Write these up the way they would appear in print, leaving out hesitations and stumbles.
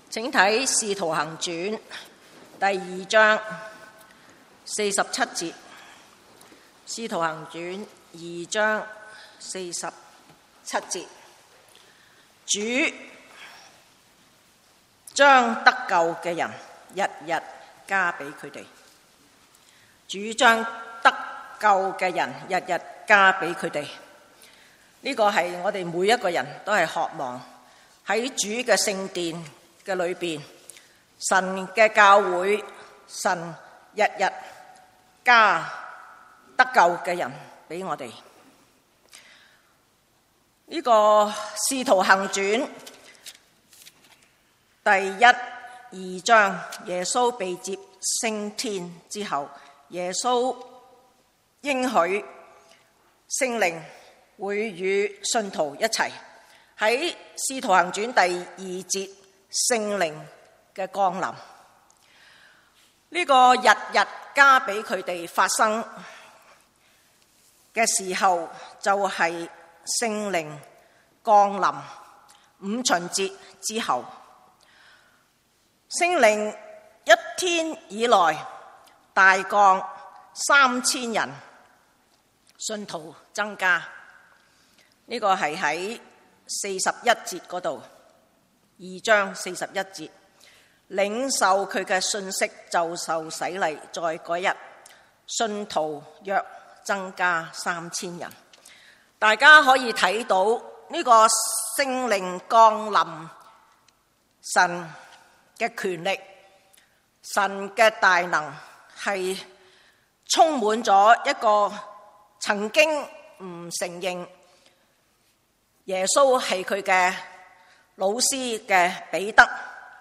請睇《使徒行傳》第2章47節，《使徒行傳》2章47節，主將得救嘅人日日加俾佢哋。主將得救嘅人日日加俾佢哋。呢個係我哋每一個人都係渴望喺主嘅聖殿嘅裏邊，神嘅教會，神日日加得救嘅人俾我哋。呢個《使徒行傳》第1、2章，耶穌被接升天之後，耶穌應許聖靈會與信徒一齊。喺《使徒行傳》第2節，聖靈嘅降臨，呢個日日加俾佢哋發生嘅時候，就係聖靈降臨五旬節之後。聖靈一天以來大降3000人，信徒增加。呢個係喺41節嗰度，2章41節，領受佢嘅信息就受洗禮，在嗰日信徒約增加3000人。大家可以睇到呢個聖靈降臨，神嘅權力，神嘅大能係充滿咗一個曾經唔承認耶穌係佢嘅老師嘅彼得，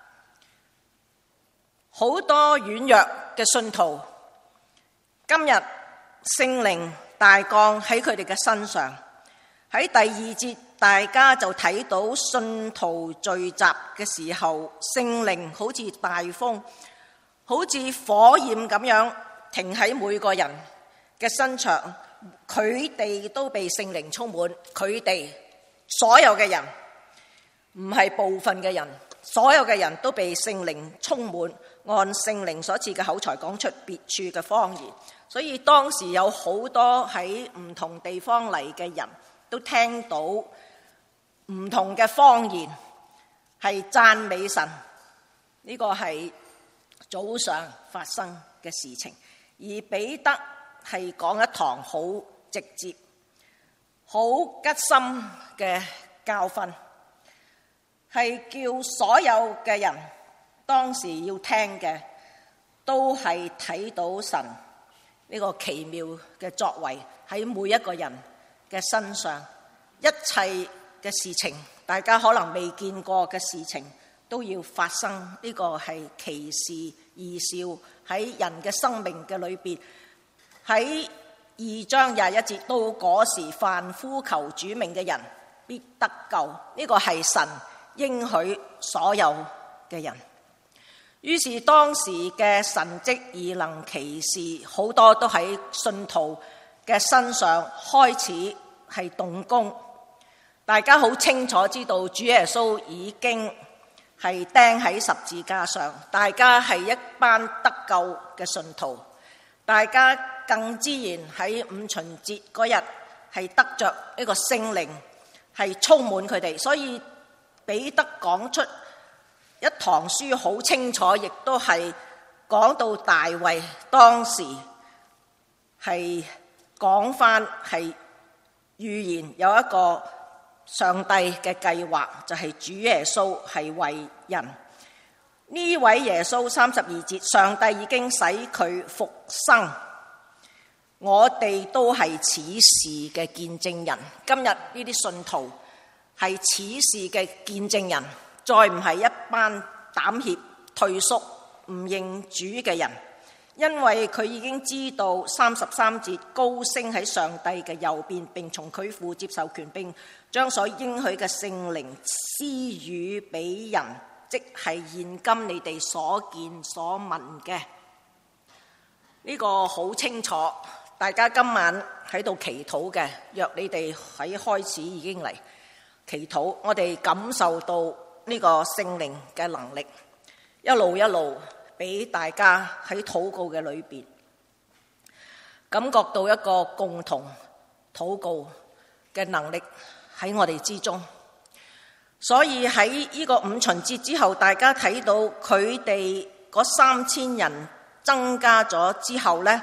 好多軟弱嘅信徒，今日聖靈大降喺佢哋嘅身上。喺第2節，大家就睇到信徒聚集嘅時候，聖靈好似大風，好似火焰咁樣停喺每個人嘅身上，佢哋都被聖靈充滿，佢哋所有嘅人，唔係部分嘅人，所有嘅人都被聖靈充滿，按聖靈所賜嘅口才講出別處嘅方言。所以當時有好多喺唔同地方嚟嘅人都聽到唔同嘅方言，係讚美神。呢個係早上發生嘅事情，而彼得係講一堂好直接、好吉心嘅教訓，係叫所有嘅人當時要聽嘅都係睇到神呢個奇妙嘅作為喺每一個人嘅身上，一切嘅事情，大家可能未見過嘅事情都要發生。呢個係奇事異兆喺人嘅生命嘅裏邊。喺2章21節，到嗰時凡呼求主名嘅人必得救。呢個係神應許所有嘅人。於是當時嘅神蹟異能奇事好多都喺信徒嘅身上開始係動工。大家好清楚知道主耶穌已經係釘喺十字架上，大家係一班得救嘅信徒，大家更自然喺五旬節嗰日係得着一個聖靈係充滿佢哋。所以彼得講出一堂書好清楚，亦都係講到大衛當時係講翻係預言有一個上帝嘅計劃，就係主耶穌係為人。呢位耶穌32節，上帝已經使佢復生，我哋都係此事嘅見證人。今日呢啲信徒係此事嘅見證人，再唔係一班膽怯退縮唔認主嘅人，因為佢已經知道33節，高升喺上帝嘅右邊，並從佢父接受權，並將所應許嘅聖靈施予俾人，即係現今你哋所見所聞嘅。呢個好清楚，大家今晚喺度祈禱嘅，若你哋喺開始已經嚟祈禱，我哋感受到呢個聖靈嘅能力，一路俾大家喺禱告嘅裏邊感覺到一個共同禱告嘅能力喺我哋之中。所以喺呢個五旬節之後，大家睇到佢哋嗰3000人增加咗之後呢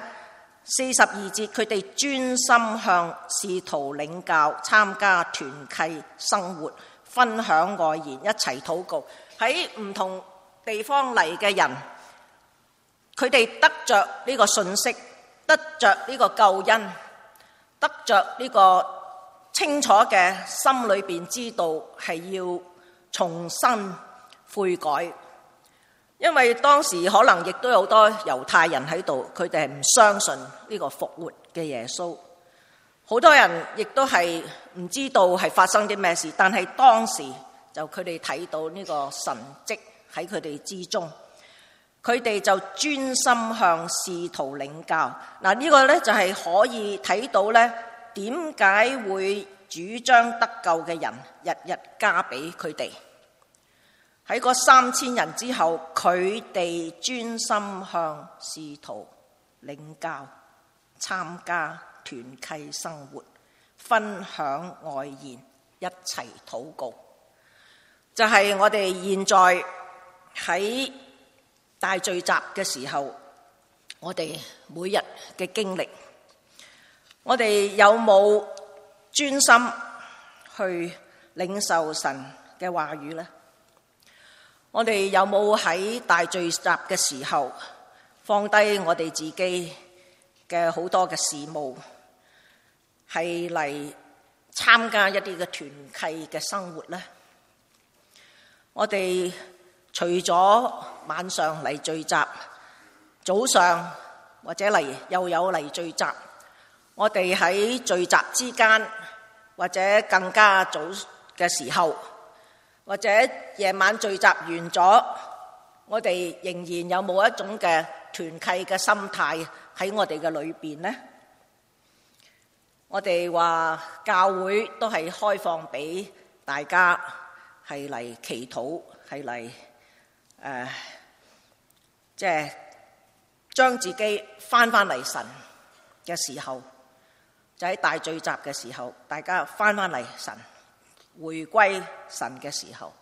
，42節佢哋專心向使徒領教，參加團契生活，分享愛言，一齊禱告。喺唔同地方嚟嘅人，佢哋得着呢個信息，得着呢個救恩，得着呢個清楚嘅心裏邊知道係要重新悔改。因為當時可能亦都有好多猶太人喺度，佢哋係唔相信呢個復活嘅耶穌。好多人亦都係唔知道係發生啲咩事，但係當時就佢哋睇到呢個神蹟喺佢哋之中，佢哋就專心向使徒領教。嗱，呢個呢就係可以睇到呢點解會主張得救嘅人日日加俾佢哋。喺嗰3000人之後，佢哋專心向使徒領教，參加團契生活，分享愛言，一齊禱告。就係我哋現在喺大聚集嘅時候，我哋每日嘅經歷，我哋有冇專心去領受神嘅話語呢？我哋有冇喺大聚集嘅時候放低我哋自己嘅好多嘅事務，係嚟參加一啲嘅團契嘅生活呢？我哋除咗晚上嚟聚集，早上或者又有嚟聚集，我哋喺聚集之間或者更加早嘅時候，或者夜晚聚集完咗，我哋仍然有冇一種嘅團契嘅心態喺我哋嘅裏邊呢？我哋話教會都係開放俾大家係嚟祈禱，係嚟即係將自己翻嚟神嘅時候，就喺大聚集嘅時候，大家翻嚟神，回歸神嘅時候，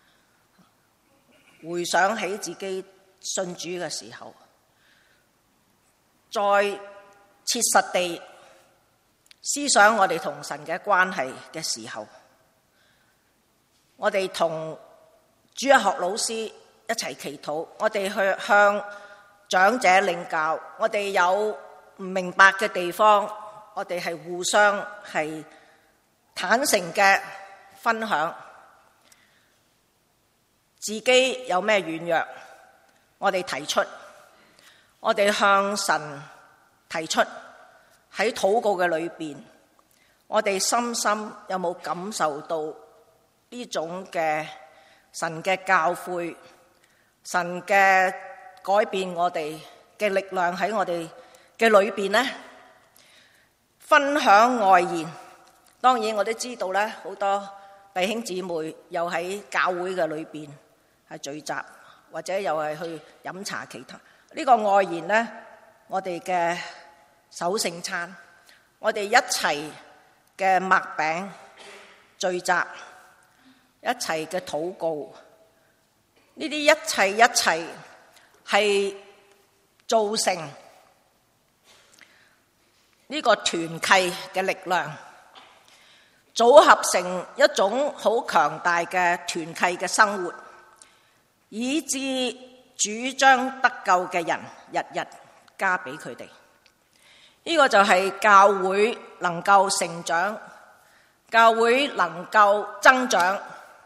回想起自己信主嘅時候，再切實地思想我哋同神嘅關係嘅時候，我哋同主日學老師一齊祈禱，我哋去向長者領教，我哋有唔明白嘅地方，我哋係互相係坦誠嘅分享，自己有咩軟弱，我哋提出，我哋向神提出，喺禱告嘅裏邊，我哋深深有冇感受到呢種嘅神嘅教誨，神嘅改變我哋嘅力量喺我哋嘅裏邊呢？分享愛言，當然我都知道咧，好多弟兄姊妹又喺教會嘅裏邊係聚集，或者又係去飲茶其他。呢個愛言呢，我哋嘅守聖餐，我哋一齊嘅擘餅聚集，一齊嘅禱告，呢啲一切係造成呢個團契嘅力量，組合成一種好強大嘅團契嘅生活，以致主將得救嘅人日日加俾佢哋。呢個就係教會能夠成長，教會能夠增長，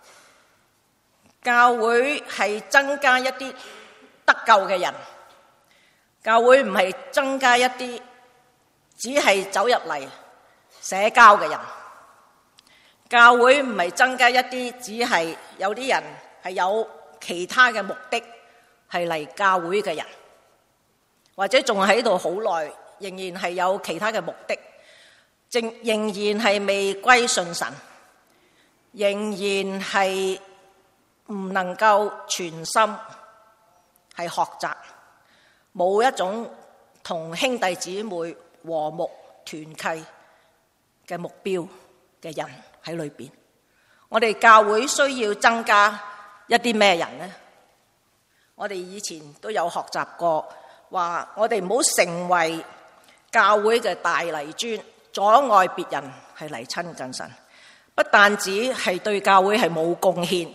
教會係增加一啲得救嘅人，教會唔係增加一啲只係走入嚟社交嘅人，教會唔係增加一啲只係有啲人係有其他嘅目的係嚟教會嘅人，或者仲喺度好耐，仍然係有其他嘅目的，仍然係未歸信神，仍然係唔能夠全心係學習，冇一種同兄弟姊妹和睦團契嘅目標嘅人喺裏邊。我哋教會需要增加一啲咩人呢？我哋以前都有學習過，話我哋唔好成為教會嘅大泥磚，阻礙別人係嚟親近神。不但止係對教會係冇貢獻，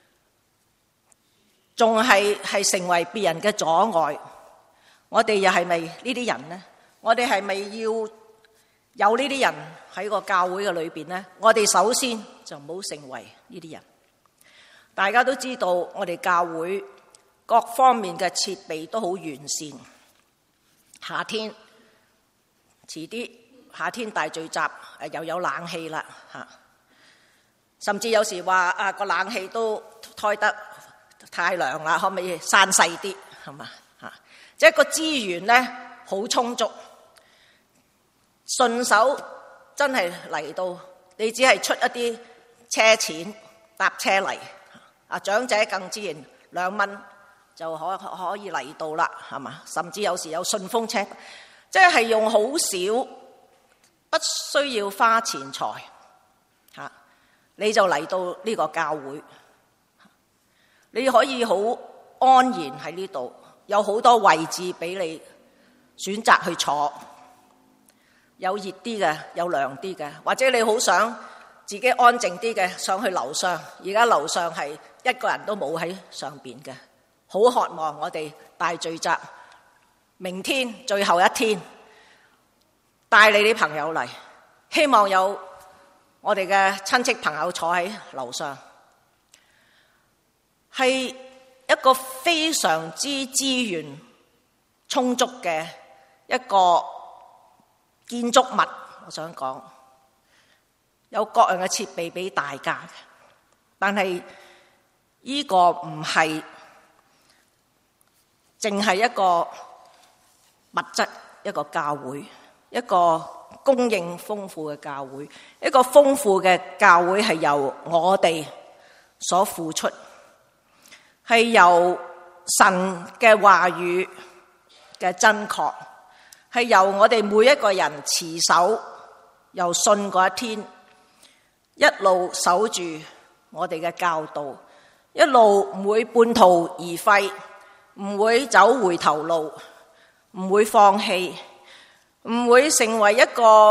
仲係成為別人嘅阻礙。我哋又係咪呢啲人呢？我哋係咪要有呢啲人喺個教會嘅裏邊呢？我哋首先就唔好成為呢啲人。大家都知道，我哋教會各方面嘅設備都好完善。夏天遲啲，夏天大聚集又有冷氣啦嚇。甚至有時話個冷氣都開得太涼啦，可唔可以閂細啲？係嘛嚇？即係個資源咧好充足，順手真係嚟到，你只係出一啲車錢搭車嚟。長者更自然2蚊就可以嚟到啦，係嘛？甚至有時有順風車，即係用好少，不需要花錢財嚇。你就嚟到呢個教會，你可以好安然喺呢度，有好多位置俾你選擇去坐，有熱啲嘅，有涼啲嘅，或者你好想自己安靜啲嘅，上去樓上。而家樓上係一個人都冇喺上邊嘅，好渴望我哋大聚集，明天最後一天，帶你啲朋友嚟，希望有我哋嘅親戚朋友坐喺樓上，係一個非常之資源充足嘅一個建築物。我想講有各樣嘅設備俾大家嘅，但係呢個唔係淨係一個物質，一個教會，一個供應豐富嘅教會，一個豐富嘅教會係由我哋所付出，係由神嘅話語嘅真確，係由我哋每一個人持守，由信嗰一天一路守住我哋嘅教導，一路唔會半途而廢，唔會走回頭路，唔會放棄，唔會成為一個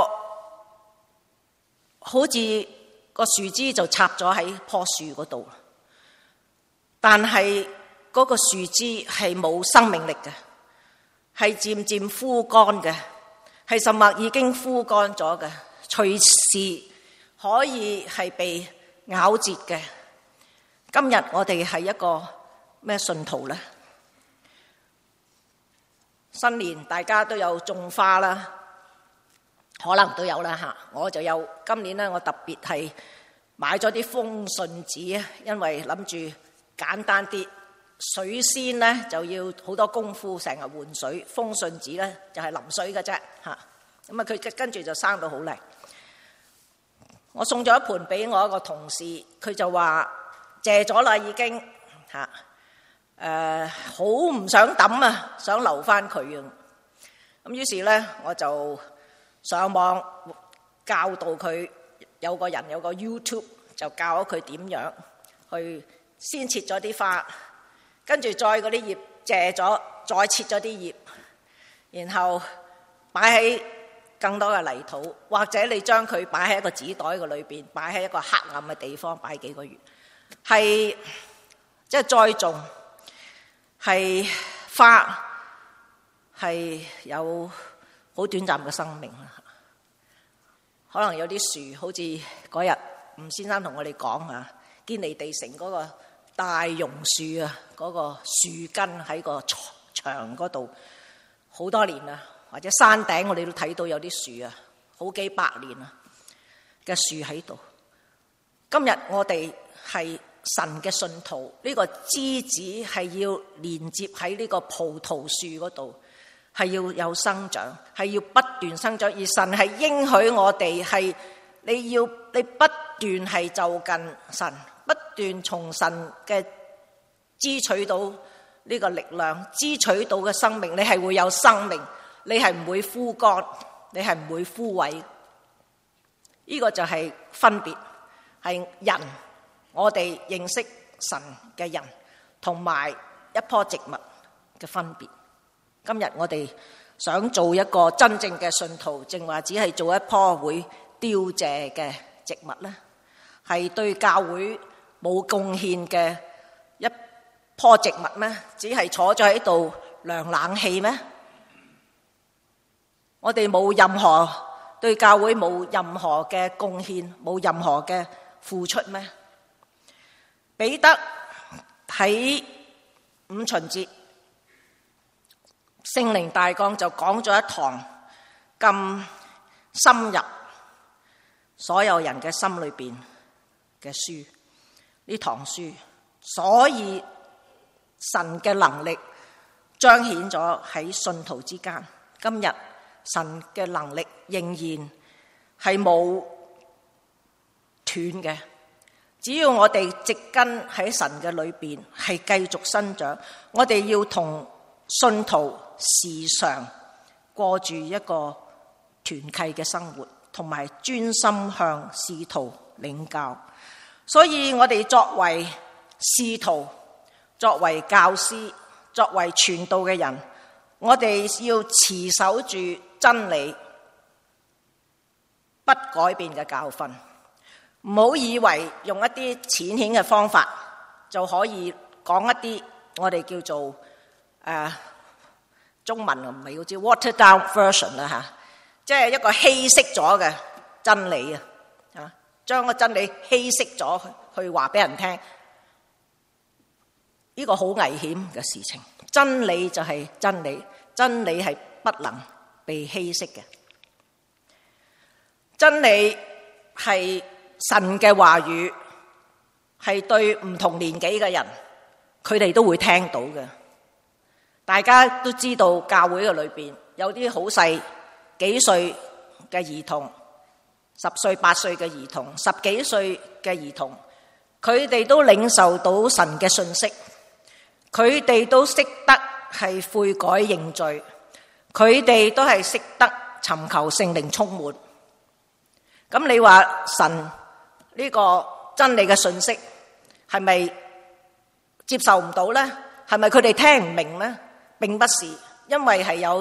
好似個樹枝就插咗喺棵樹嗰度，但係嗰個樹枝係冇生命力嘅，係漸漸枯乾嘅，係甚至已經枯乾咗嘅，隨時可以係被咬折嘅。今日我哋係一個咩信徒呢？新年大家都有種花啦，可能都有啦嚇。我就有，今年咧我特別係買咗啲風信紙啊，因為諗住簡單啲。水仙咧就要好多功夫，成日換水。風信紙咧就係淋水嘅啫嚇。咁啊佢跟住就生到好靚。我送咗一盆俾我一個同事，佢就話謝咗啦已經嚇。好唔想抌啊，想留翻佢啊。咁於是咧我就上網教導佢，有個人有個 YouTube 就教咗佢點樣去先切咗啲花，跟住再嗰啲葉謝咗，再切咗啲葉，然後擺喺更多嘅泥土，或者你將佢擺喺一個紙袋嘅裏邊，擺喺一個黑暗嘅地方擺幾個月，係即係栽種。係花係有好短暫嘅生命啦，可能有啲樹好似嗰日吳先生同我哋講啊，堅尼地城嗰個大榕樹啊，嗰個樹根喺個牆嗰度好多年啦，或者山頂我哋都睇到有啲樹啊，好幾百年啊嘅樹喺度。今日我哋係神嘅信徒，呢個枝子係要連接喺呢個葡萄樹嗰度，係要有生長，係要不斷生長。而神係應許我哋係你不斷係就近神， 不斷從神嘅支取到呢個力量，支取到嘅生命，你係會有生命，你係唔會枯乾，你係唔會枯萎。呢個就係分別，係人，我哋認識神嘅人同埋一棵植物嘅分別。今日我哋想做一個真正嘅信徒，淨話只係做一棵會凋謝嘅植物呢，係對教會冇貢獻嘅一棵植物咩？只係坐咗喺度涼冷氣咩？我哋冇任何對教會冇任何嘅貢獻，冇任何嘅付出咩？彼得喺五旬節聖靈大降就講咗一堂咁深入所有人嘅心裏邊嘅書，呢堂書，所以神嘅能力彰顯咗喺信徒之間。今日神嘅能力仍然係冇斷嘅，只要我哋植根喺神嘅裏邊，係繼續生長。我哋要同信徒時常過住一個團契嘅生活，同埋專心向使徒領教。所以我哋作為使徒，作為教師，作為傳道嘅人，我哋要持守住真理，不改變嘅教訓。唔好以為用一啲淺顯嘅方法就可以講一啲我哋叫做中文唔係好似 water down version 啦嚇，即係一個稀釋咗嘅真理啊，將個真理稀釋咗去話俾人聽，呢個好危險嘅事情。真理就係真理，真理係不能被稀釋嘅。真理係神嘅話語，係對唔同年紀嘅人，佢哋都會聽到嘅。大家都知道教會嘅裏邊有啲好細幾歲嘅兒童，10歲8歲嘅兒童，10幾歲嘅兒童，佢哋都領受到神嘅信息，佢哋都識得係悔改認罪，佢哋都係識得尋求聖靈充滿。咁你話神呢個真理嘅信息係咪接受唔到呢？係咪佢哋聽唔明呢？並不是，因為係有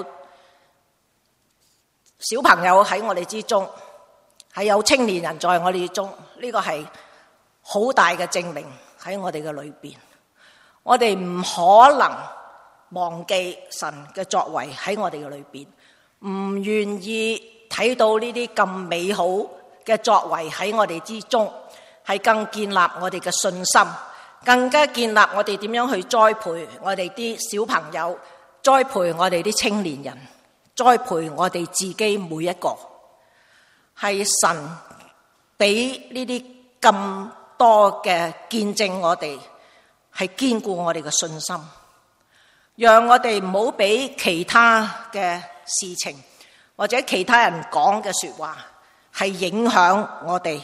小朋友喺我哋之中，係有青年人在我哋之中，呢個係好大嘅證明喺我哋嘅裏邊。我哋唔可能忘記神嘅作為喺我哋嘅裏邊，唔願意睇到呢啲咁美好嘅作為喺我哋之中，係更建立我哋嘅信心，更加建立我哋點樣去栽培我哋啲小朋友，栽培我哋啲青年人，栽培我哋自己每一個。係神俾呢啲咁多嘅見證我哋，係堅固我哋嘅信心，讓我哋唔好俾其他嘅事情或者其他人講嘅說話係影響我哋。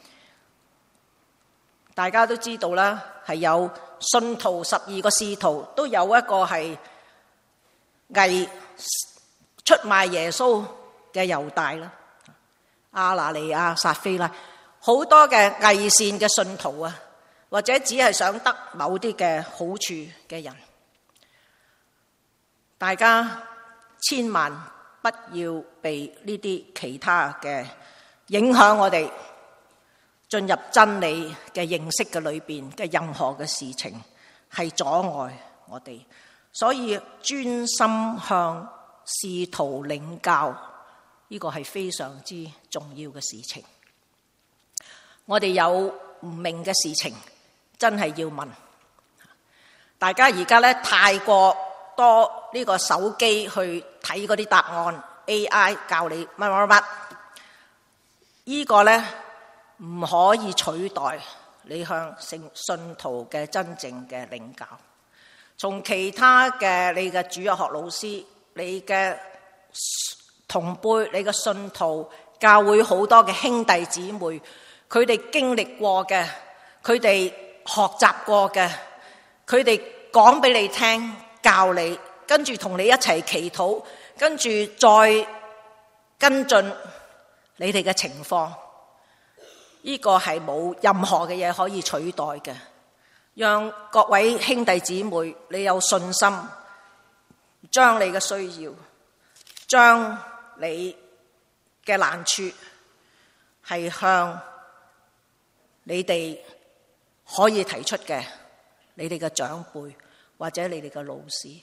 大家都知道啦，係有信徒12個使徒，都有一個係偽出賣耶穌嘅猶大啦，亞拿尼亞、撒非拉，好多嘅偽善嘅信徒啊，或者只係想得某啲嘅好處嘅人。大家千萬不要被呢啲其他嘅影響我哋進入真理嘅認識嘅裏邊嘅任何嘅事情，係阻礙我哋。所以專心向使徒領教，呢個係非常之重要嘅事情。我哋有唔明嘅事情，真係要問。大家而家咧太過多呢個手機去睇嗰啲答案 ，AI 教你乜乜乜，呢個咧唔可以取代你向信徒嘅真正嘅領教。從其他嘅你嘅主日學老師、你嘅同輩、你嘅信徒、教會好多嘅兄弟姊妹，佢哋經歷過嘅， 佢哋學習過嘅，佢哋講俾你聽，教你，跟住同你一齊祈禱，跟住再跟進你哋嘅情況。呢個係冇任何嘅嘢可以取代嘅。讓各位兄弟姊妹，你有信心，將你嘅需要，將你嘅難處係向你哋可以提出嘅，你哋嘅長輩或者你哋嘅老師，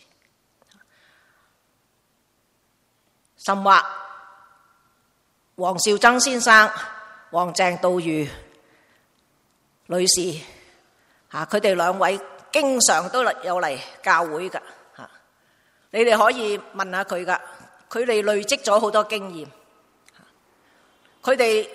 甚或黃紹曾先生、黃鄭道如女士，佢哋兩位經常都有嚟教會㗎，你哋可以問下佢㗎，佢哋累積咗好多經驗，佢哋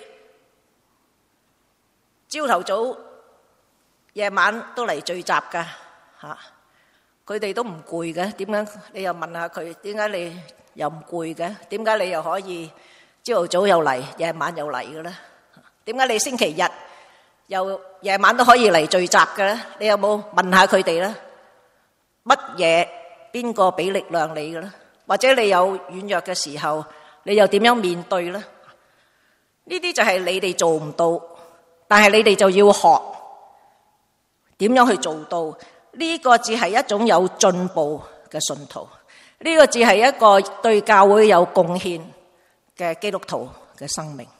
朝頭早、夜晚都嚟聚集㗎，佢哋都唔攰嘅。點解你又問下佢？點解你又唔攰嘅？點解你又可以朝頭早又嚟，夜晚又嚟嘅咧？點解你星期日又夜晚都可以嚟聚集嘅咧？你有冇問下佢哋咧？乜嘢邊個俾力量你嘅咧？或者你有軟弱嘅時候，你又點樣面對咧？呢啲就係你哋做唔到，但係你哋就要學點樣去做到。呢個只係一種有進步嘅信徒，呢個只係一個對教會有貢獻嘅基督徒嘅生命。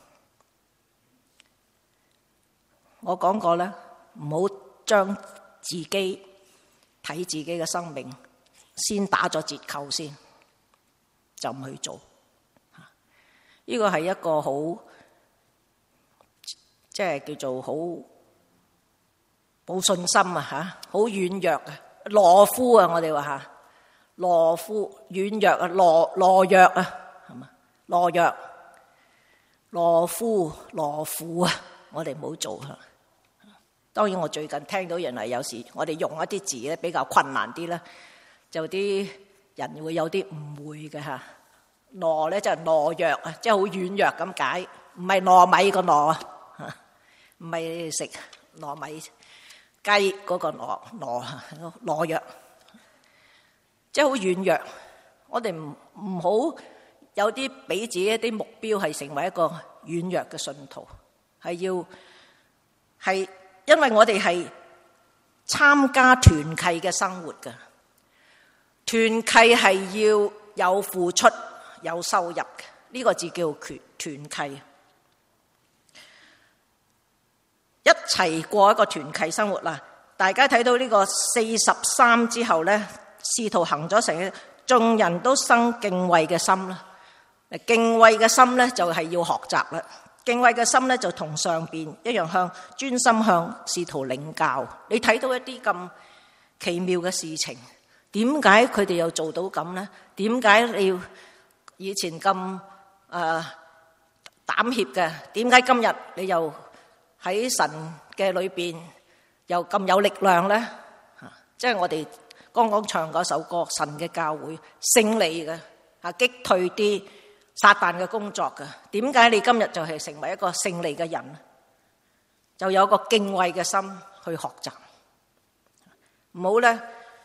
我講過咧，唔好將自己睇自己嘅生命先打咗折扣先，就唔去做。呢個係一個好，即係叫做好冇信心啊，好軟弱啊，懦夫啊，我哋話吓，懦夫軟弱啊，懦弱啊，係嘛，懦弱、懦夫、懦婦啊，我哋唔好做吓。當然我最近聽到原來有時我哋用一啲字咧比較困難啲啦，就啲人會有啲誤會嘅吓。懦咧就係懦弱啊，即係好軟弱咁解，唔係糯米個糯啊，唔係食糯米雞嗰個懦弱，即係好軟弱。我哋唔好有啲俾自己一啲目標係成為一個軟弱嘅信徒，係因為我哋係參加團契嘅生活嘅，團契係要有付出有收入嘅，呢個字叫團契。一齊過一個團契生活啦！大家睇到呢個43之後咧，使徒行咗成，眾人都生敬畏嘅心啦。敬畏嘅心咧就係要學習啦。敬畏嘅心咧就同上邊一樣，專心向使徒領教。你睇到一啲咁奇妙嘅事情，點解佢哋又做到咁咧？點解你要以前咁膽怯嘅？點解今日你又喺神嘅裏邊又咁有力量咧？即係我哋剛剛唱嗰首歌《神嘅教會》，勝利嘅擊退啲撒旦嘅工作嘅。點解你今日就係成為一個勝利嘅人？就有個敬畏嘅心去學習，唔好咧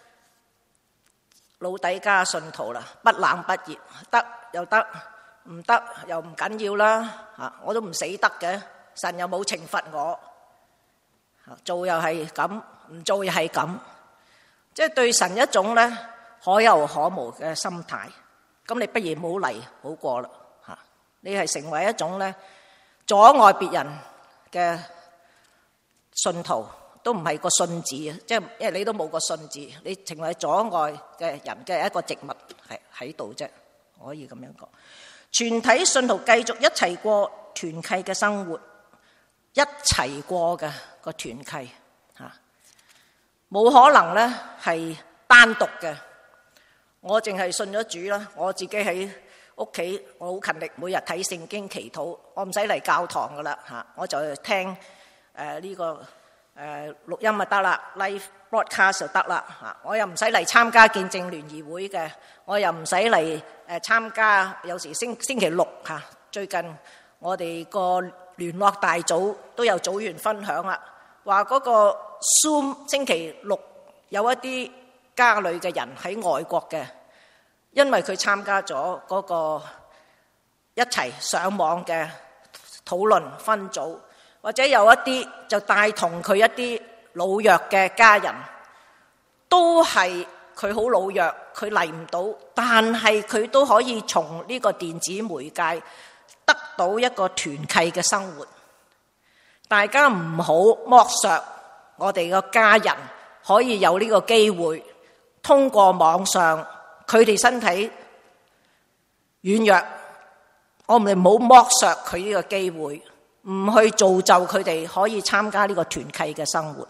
老底家信徒啦，不冷不熱，得又得，唔得又唔緊要啦。我都唔死得嘅，神又冇懲罰我，做又係咁，唔做又係咁，即係對神一種咧可有可無嘅心態。咁你不如唔好嚟好過啦。你係成為一種咧阻礙別人嘅信徒，都唔係個信字啊，即係因為你都冇個信字，你成為阻礙嘅人嘅一個植物係喺度啫，可以咁樣講。全體信徒繼續一齊過團契嘅生活，一齊過嘅個團契嚇，冇可能咧係單獨嘅。我淨係信咗主啦，我自己喺屋企，我好勤力，每日睇聖經祈禱，我唔使嚟教堂噶啦嚇，我就聽呢個錄音就得啦 ，live broadcast 就得啦嚇，我又唔使嚟參加見證聯誼會嘅，我又唔使嚟參加，有時星期六嚇，最近我哋個聯絡大組都有組員分享啦， 話嗰個 Zoom 星期六有一啲家裏嘅人喺外國嘅，因為佢參加咗嗰個一齊上網嘅討論分組，或者有一啲就帶同佢一啲老弱嘅家人，都係佢好老弱，佢嚟唔到，但係佢都可以從呢個電子媒介得到一個團契嘅生活。大家唔好剝削我哋個家人，可以有呢個機會通過網上，佢哋身體軟弱，我哋唔好剝削佢呢個機會，唔去造就佢哋可以參加呢個團契嘅生活。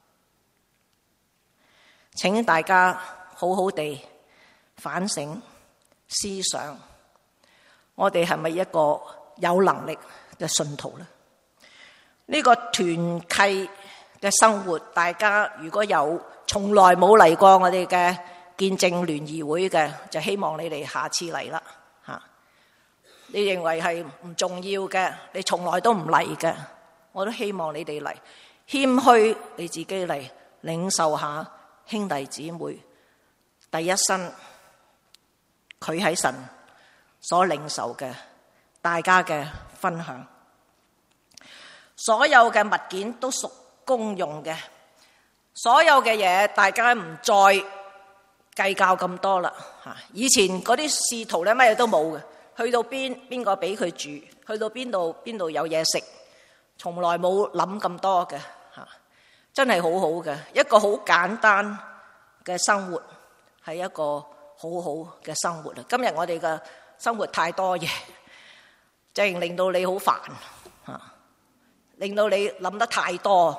請大家好好地反省思想，我哋係咪一個有能力嘅信徒呢？呢個團契嘅生活，大家如果有從來冇嚟過我哋嘅見證聯誼會嘅，就希望你哋下次嚟啦嚇。你認為係唔重要嘅，你從來都唔嚟嘅，我都希望你哋嚟，謙虛你自己嚟領受下兄弟姊妹第一身佢喺神所領受嘅大家嘅分享。所有嘅物件都屬公用嘅，所有嘅嘢大家唔再計較咁多啦嚇。以前嗰啲使徒咧乜嘢都冇嘅，去到邊個俾佢住，去到邊度有嘢食，從來冇諗咁多嘅嚇。真係好好嘅一個好簡單嘅生活，係一個好好嘅生活啊！今日我哋嘅生活太多嘢，就係令到你好煩嚇，令到你諗得太多，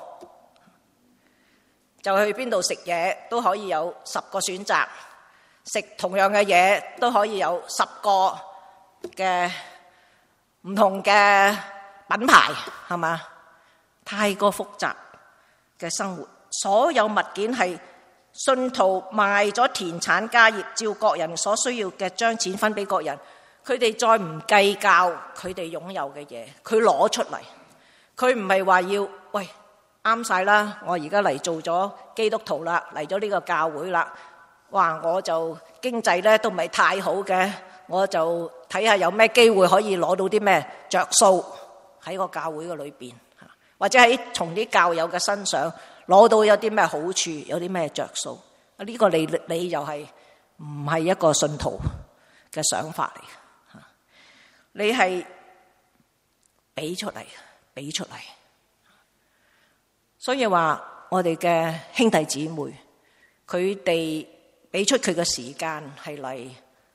就去邊度食嘢都可以有10個選擇，食同樣嘅嘢都可以有10個嘅唔同嘅品牌，係嘛？太過複雜嘅生活，所有物件係信徒賣咗田產家業，照各人所需要嘅將錢分俾各人。佢哋再唔計較佢哋擁有嘅嘢，佢攞出嚟。佢唔係話要喂啱晒啦，我而家嚟做咗基督徒啦，嚟咗呢個教會啦，哇！我就經濟咧都唔係太好嘅，我就睇下有咩機會可以攞到啲咩着數喺個教會嘅裏邊，或者喺從啲教友嘅身上攞到有啲咩好處，有啲咩着數。呢個你又係唔係一個信徒嘅想法嚟？你係俾出嚟。所以話我哋嘅兄弟姊妹，佢哋俾出佢嘅時間係嚟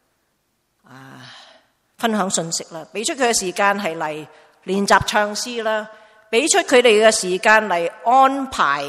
分享信息啦，俾出佢嘅時間係嚟練習唱詩啦，俾出佢哋嘅時間嚟安排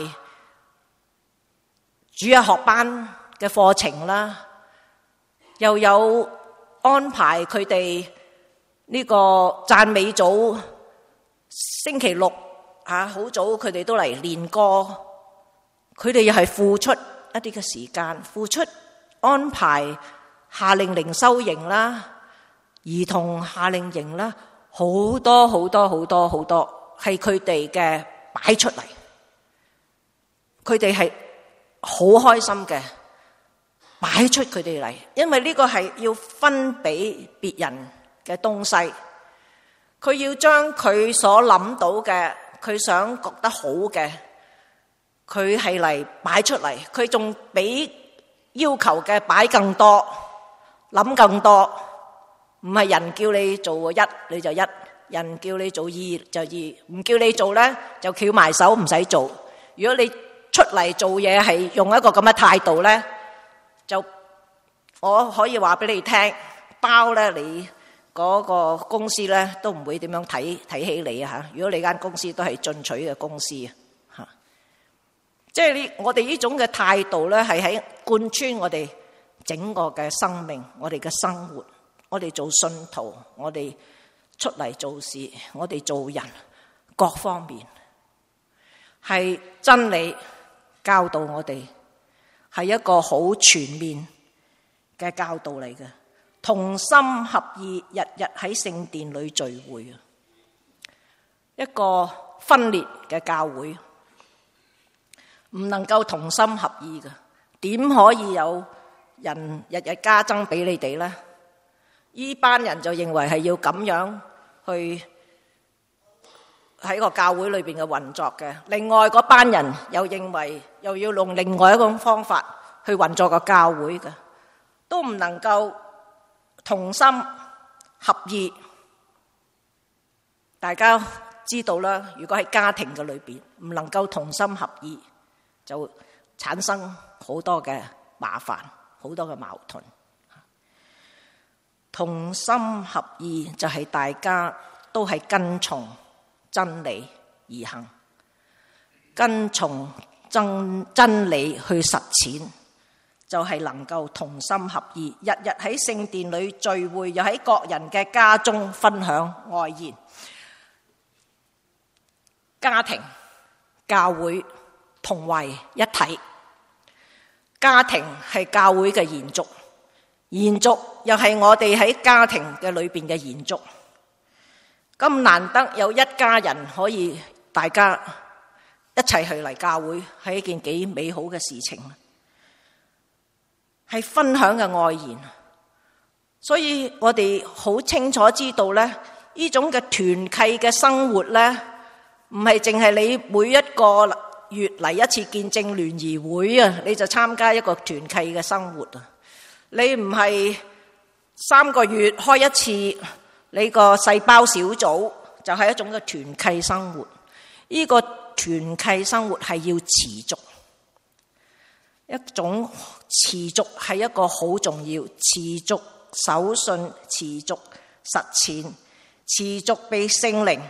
主日學班嘅課程啦，又有安排佢哋呢個讚美組星期六好早佢哋都嚟練歌，佢哋又係付出一啲嘅時間，付出安排夏令靈修營啦、兒童夏令營啦，好多係佢哋嘅擺出嚟，佢哋係好開心嘅擺出佢哋嚟，因為呢個係要分俾別人嘅東西，佢要將佢所諗到嘅，佢想覺得好嘅，佢係嚟擺出嚟，佢仲比要求嘅擺更多，諗更多，唔係人叫你做1你就1，人叫你做2就2，唔叫你做咧就翹埋手唔使做。如果你出嚟做嘢係用一個咁嘅態度咧，就我可以話俾你聽，包咧你嗰個公司咧都唔會點樣睇起你啊嚇！如果你間公司都係進取嘅公司啊，即係我哋呢種嘅態度咧，係喺貫穿我哋整個嘅生命，我哋嘅生活，我哋做信徒，我哋出嚟做事，我哋做人，各方面係真理教導我哋，係一個好全面嘅教導嚟嘅。同心合意，日日喺聖殿裏聚會啊！一個分裂嘅教會， 唔能夠同心合意嘅，點可以有人日日加增俾你哋呢？呢班人就認為係要咁樣去喺個教會裏邊嘅運作嘅，另外嗰班人又認為又要用另外一種方法去運作個教會嘅，都唔能夠同心合意。大家知道啦，如果喺家庭嘅裏邊唔能夠同心合意，就產生好多嘅麻煩，好多嘅矛盾。同心合意就係大家都係跟從真理而行，跟從真理去實踐，就係能夠同心合意，日日喺聖殿裏聚會，又喺各人嘅家中分享愛言。家庭、教會同為一體，家庭係教會嘅延續，延續又係我哋喺家庭嘅裏邊嘅延續。咁難得有一家人可以大家一齊去嚟教會，係一件幾美好嘅事情，係分享嘅愛言。所以我哋好清楚知道咧，呢種嘅團契嘅生活咧，唔係淨係你每一個月嚟一次見證聯誼會啊，你就參加一個團契嘅生活啊。你唔係3個月開一次你個細胞小組，就係一種嘅團契生活。呢個團契生活係要持續，一種持續係一個好重要，持續守信，持續實踐，持續被聖靈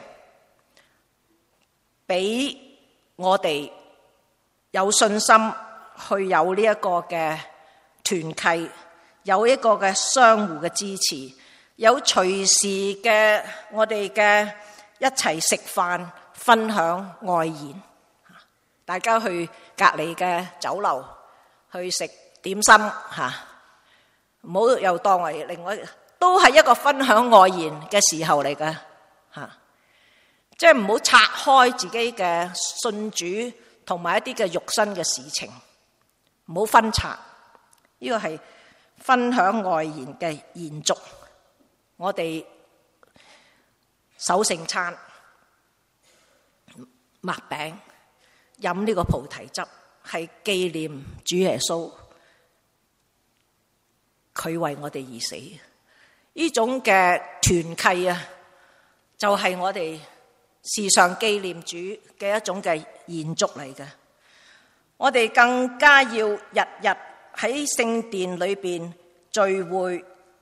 俾我哋有信心去有呢一個嘅團契，有一個嘅相互嘅支持，有隨時嘅我哋嘅一齊食飯分享愛言，大家去隔離嘅酒樓去食點心嚇，唔好又當為另外，都係一個分享愛言嘅時候嚟嘅嚇。即係唔好拆開自己嘅信主同埋一啲嘅肉身嘅事情，唔好分拆。呢個係分享愛言嘅延續。我哋守聖餐、擘餅、飲呢個菩提汁，係紀念主耶穌，佢為我哋而死。呢種嘅團契啊，就係我哋時常紀念主嘅一種嘅延續嚟嘅。我哋更加要日日喺聖殿裏邊聚會，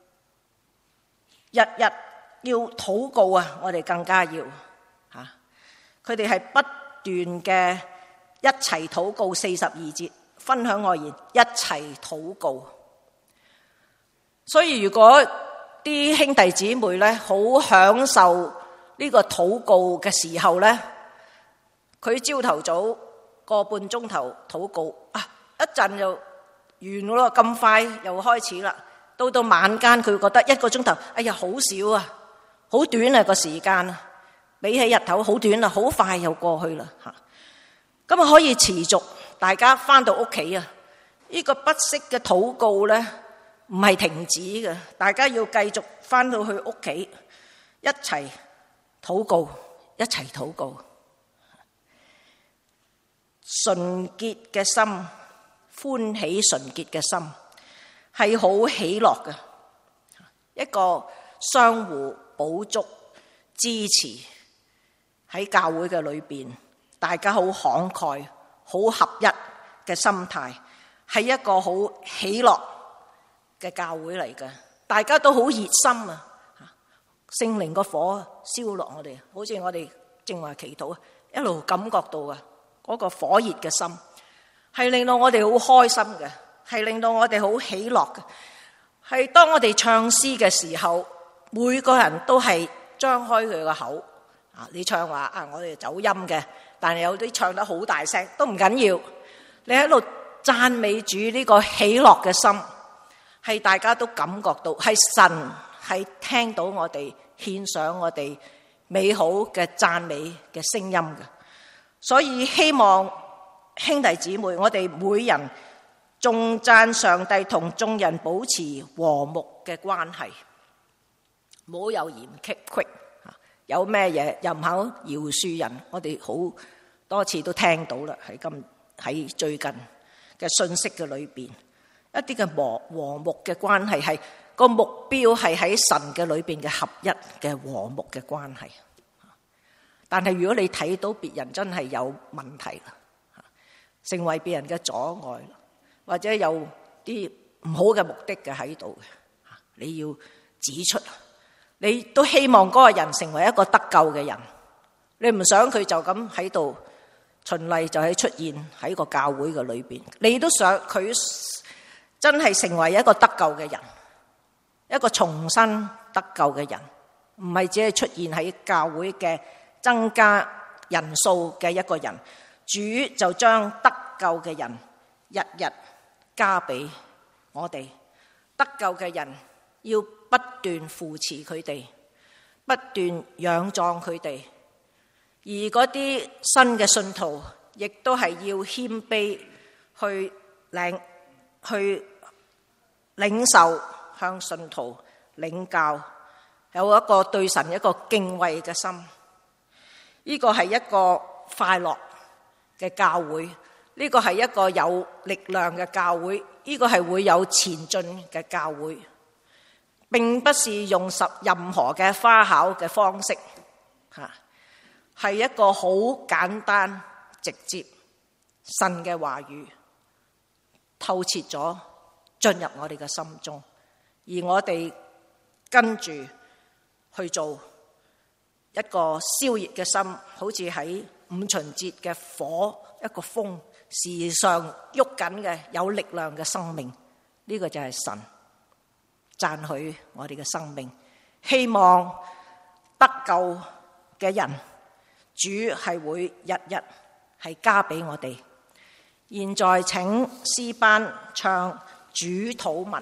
日日要禱告啊！我哋更加要吓，佢哋係不斷嘅一齊禱告42節，分享愛言，一齊禱告。所以如果啲兄弟姊妹咧好享受呢個禱告嘅時候咧，佢朝頭早個半鐘頭禱告啊，一陣就完咯，咁快又開始啦。到晚間佢覺得1個鐘頭，哎呀好少啊，好短啊個時間啊，比起日頭好短啊，好快又過去啦吓。咁啊可以持續，大家翻到屋企啊，呢個不息嘅禱告咧唔係停止嘅，大家要繼續翻到去屋企一齊禱告，一齊禱告。純潔嘅心，歡喜純潔嘅心，係好喜樂嘅，一個相互補足支持，喺教會嘅裏邊，大家好慷慨、好合一嘅心態，係一個好喜樂嘅教會嚟嘅。大家都好熱心啊！聖靈個火燒落我哋，好似我哋正話祈禱，一路感覺到啊嗰個火熱嘅心，係令到我哋好開心嘅，係令到我哋好喜樂嘅。係當我哋唱詩嘅時候，每個人都係張開佢個口啊！你唱話啊，我哋走音嘅，但係有啲唱得好大聲都唔緊要。你喺度讚美主呢個喜樂嘅心，係大家都感覺到，係神係聽到我哋獻上我哋美好嘅讚美嘅聲音嘅。所以希望兄弟姊妹，我哋每人頌讚上帝同眾人保持和睦嘅關係，唔好有嫌隙，有咩嘢又唔肯饒恕人。我哋好多次都聽到啦，喺最近嘅信息嘅裏邊，一啲嘅和睦嘅關係係個目標係喺神嘅裏邊嘅合一嘅和睦嘅關係。但係如果你睇到別人真係有問題啦，成為別人嘅阻礙，或者有啲唔好嘅目的嘅喺度嘅，你要指出，你都希望嗰個人成為一個得救嘅人，你唔想佢就咁喺度循例就係出現喺個教會嘅裏邊，你都想佢真係成為一個得救嘅人，一個重新得救嘅人，唔係只係出現喺教會嘅增加人數嘅一個人。主就將得救嘅人日日加俾我哋，得救嘅人要不斷扶持佢哋，不斷養壯佢哋，而嗰啲新嘅信徒亦都係要謙卑去領受，向信徒領教，有一個對神一個敬畏嘅心。呢個係一個快樂嘅教會，呢個係一個有力量嘅教會，呢個係會有前進嘅教會，並不是用任何嘅花巧嘅方式，係一個好簡單直接，神嘅話語透徹咗進入我哋嘅心中，而我哋跟住去做一個燒熱嘅心，好似喺五旬節嘅火，一個風時常喐緊嘅有力量嘅生命，呢個就係神讚許我哋嘅生命，希望得救嘅人，主係會日日係加俾我哋。現在請詩班唱主禱文。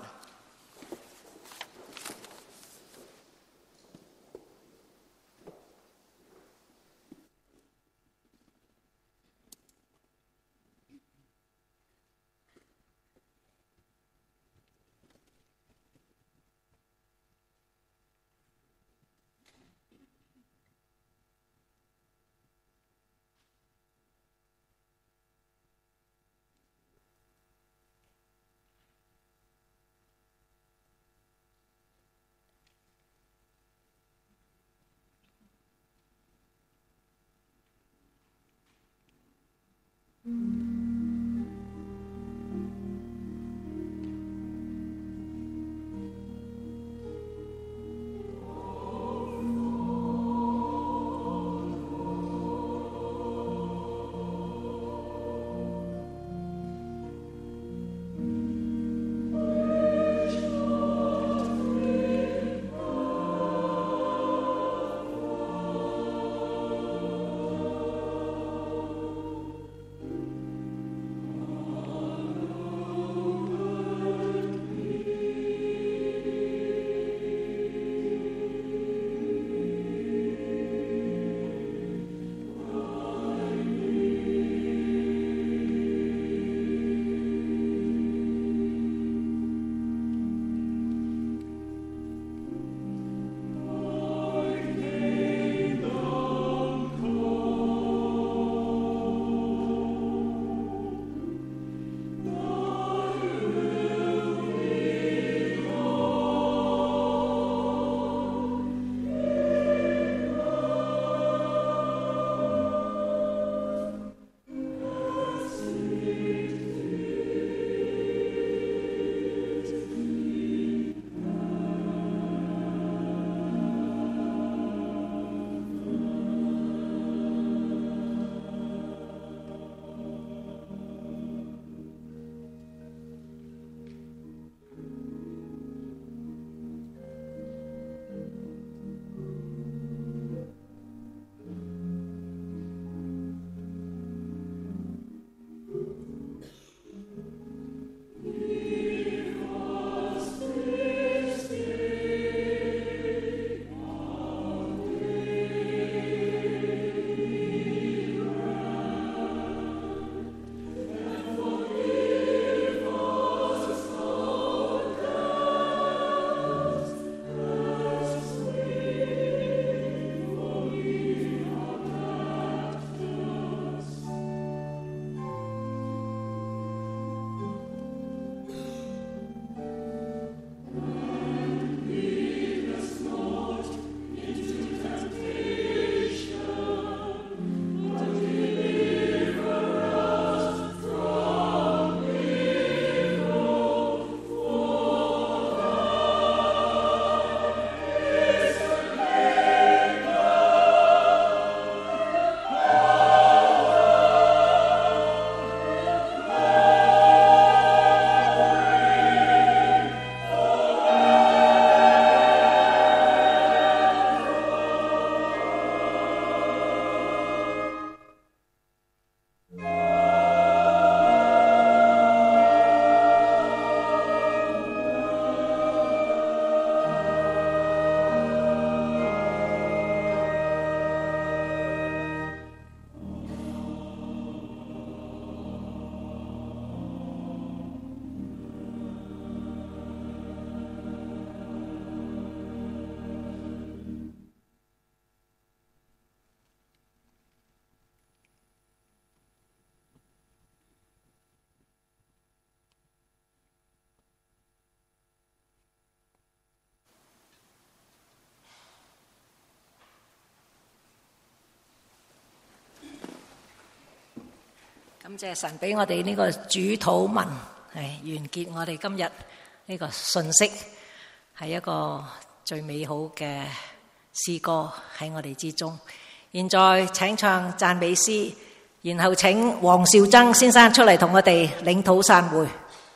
感謝神俾我哋呢個主禱文，係完結我哋今日呢個信息，係一個最美好嘅詩歌喺我哋之中。現在請唱讚美詩，然後請黃兆曾先生出嚟同我哋領禱散會。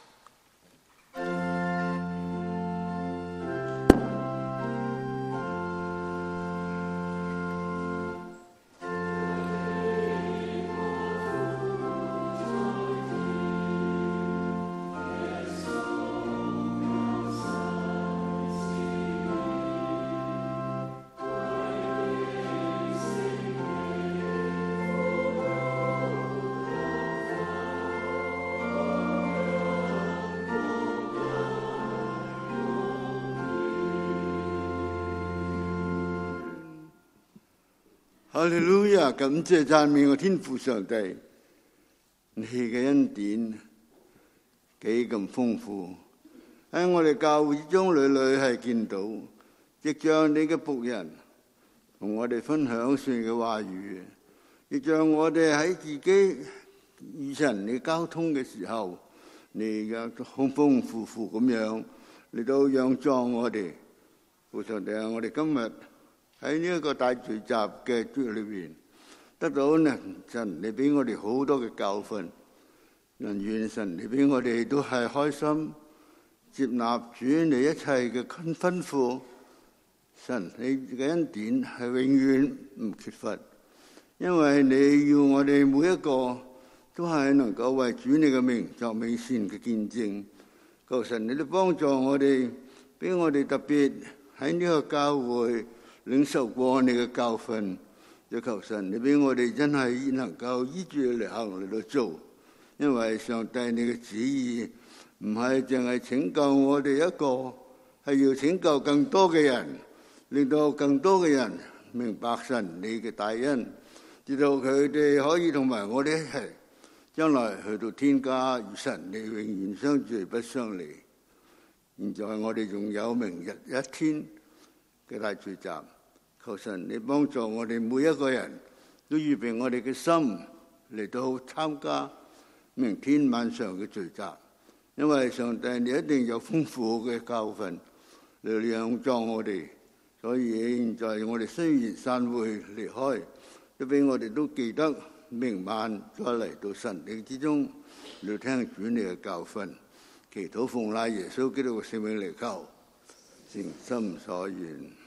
哈利路亞！感謝讚美我天父上帝，你嘅恩典幾咁豐富，喺我哋教會中屢屢係見到，亦像你嘅僕人同我哋分享神嘅話語，亦像我哋喺自己與神嘅交通嘅時候，你嘅豐豐富富咁樣嚟到養壯我哋。父上帝啊，我哋今日喺呢一個大聚集嘅主裏邊，得到神你俾我哋好多嘅教訓，願神你俾我哋都係開心接納主你一切嘅吩咐。神你嘅恩典係永遠唔缺乏，因為你要我哋每一個都係能夠為主你嘅名作美善嘅見證。求神你都幫助我哋，俾我哋特別喺呢個教會領受過你嘅教訓，就求神你俾我哋真係能夠依住嚟行嚟到做，因為上帝你嘅旨意唔係淨係拯救我哋一個，係要拯救更多嘅人，令到更多嘅人明白神你嘅大恩，直到佢哋可以同埋我哋一齊將來去到天家與神你永遠相聚不相離。現在我哋仲有明日一天嘅大聚集，求神你幫助我哋每一個人都預備我哋嘅心嚟到參加明天晚上嘅聚集，因為上帝你一定有豐富嘅教訓嚟養壯我哋。所以現在我哋雖然散會離開，都俾我哋都記得明晚再嚟到神你之中嚟聽主你嘅教訓。祈禱奉賴耶穌基督嘅聖名嚟求，誠心所願。